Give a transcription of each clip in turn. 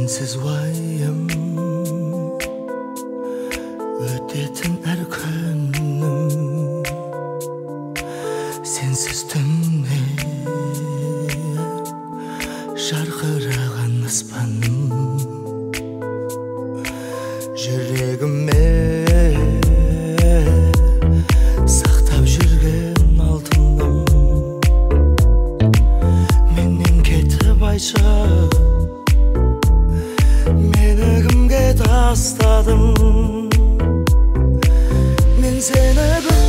Sensiz vayım ötetin her günüm, sensiz tünne şarkırağan aspanım. Yüreğime saqtab жүрген алтыным, менен кетіп айтшы, meni kimga tastadın? Men seni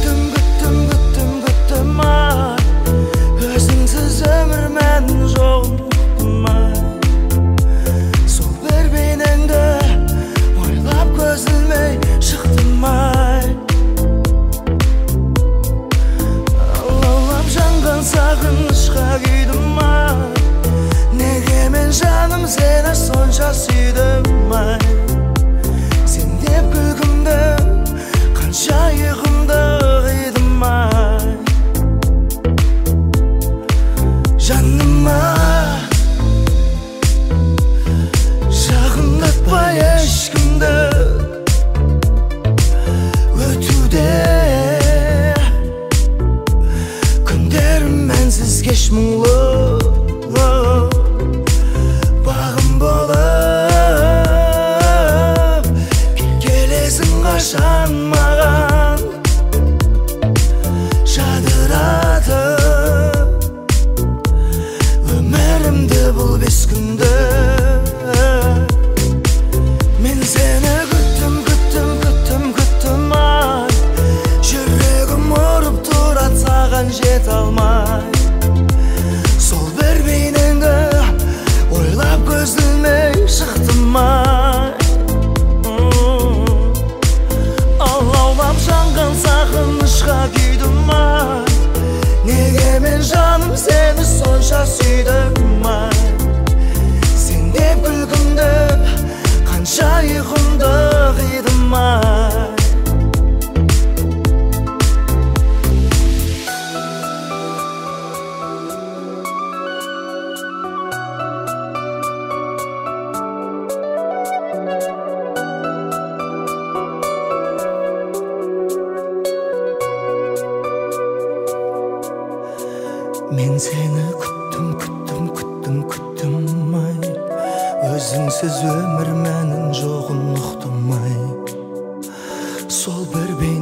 güttüm ay, özüngsiz ömür menin жоғын ay. Сол bir beynеңді ойлап көз ілмей шықтым ay. Алаулап жанған сағынышқа күйдім ay. Неге мен жаным сені сонша сүйдім ay. Sen деп күлкімді, қанша ұйқымды қидым ay. Жаным ay, жақындатпай ешкімді, өтуде күндерім мәнсіз кеш мұңлы. Қашан маған жадыратып өмірімді бұл бес күнді. Мен сені күттім ай, жүрегім ұрып тұрады саған жете алмай. Сол бір бейнеңді ойлап көз ілмей шықтым ай. Жанған сағынышқа күйдім ай. Неге мен жаным сені сонша сүйдім ай. Sen деп күлкімді, қанша ұйқымды қидым ай. Мен сені күттім ай, өзіңсіз өмір мәнін жоғын ұқтым ай. Сол бір бейнеңді